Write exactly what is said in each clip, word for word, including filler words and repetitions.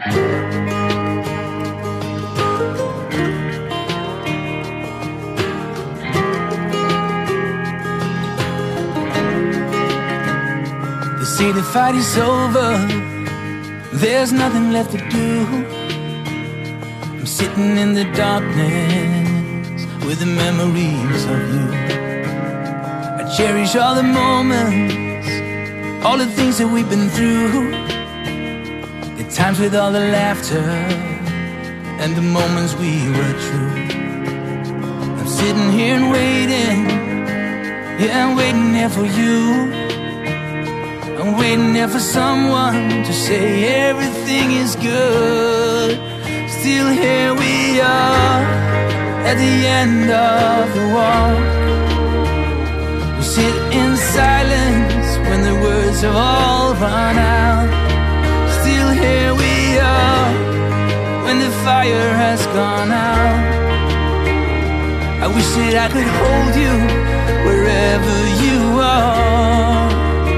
They say the fight is over, there's nothing left to do. I'm sitting in the darkness with the memories of you. I cherish all the moments, all the things that we've been through, the times with all the laughter and the moments we were true. I'm sitting here and waiting, yeah, I'm waiting here for you. I'm waiting there for someone to say everything is good. Still here we are, at the end of the walk. We sit in silence when the words have all run out. Still here we are, when the fire has gone out. I wish that I could hold you wherever you are.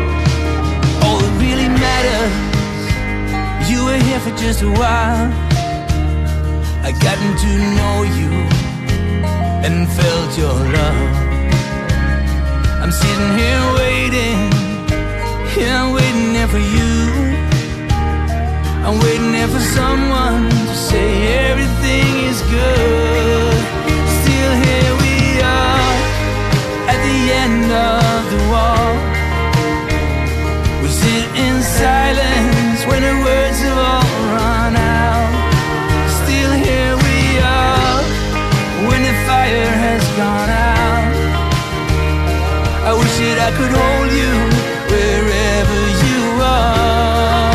You were here for just a while. I gotten to know you and felt your love. I'm sitting here waiting, yeah, I'm waiting there for you. I'm waiting there for someone to say everything is good. Still here we are, at the end of the wall. We sit in silence when the words have all run out. Still here we are, when the fire has gone out. I wish that I could hold you wherever you are.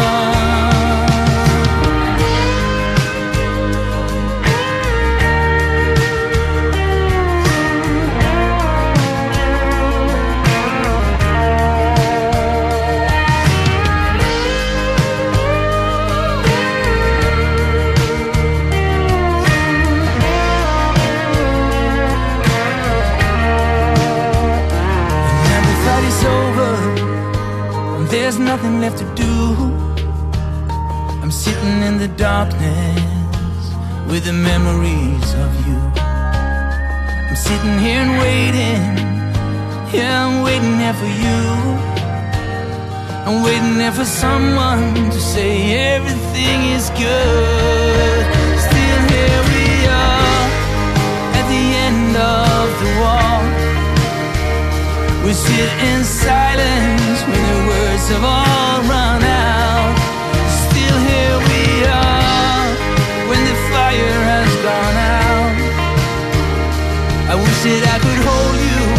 There's nothing left to do. I'm sitting in the darkness with the memories of you. I'm sitting here and waiting, yeah, I'm waiting there for you. I'm waiting there for someone to say everything is good. Still here we are, at the end of the walk. We sit in silence when the words have all run out. Still here we are, when the fire has gone out. I wish that I could hold you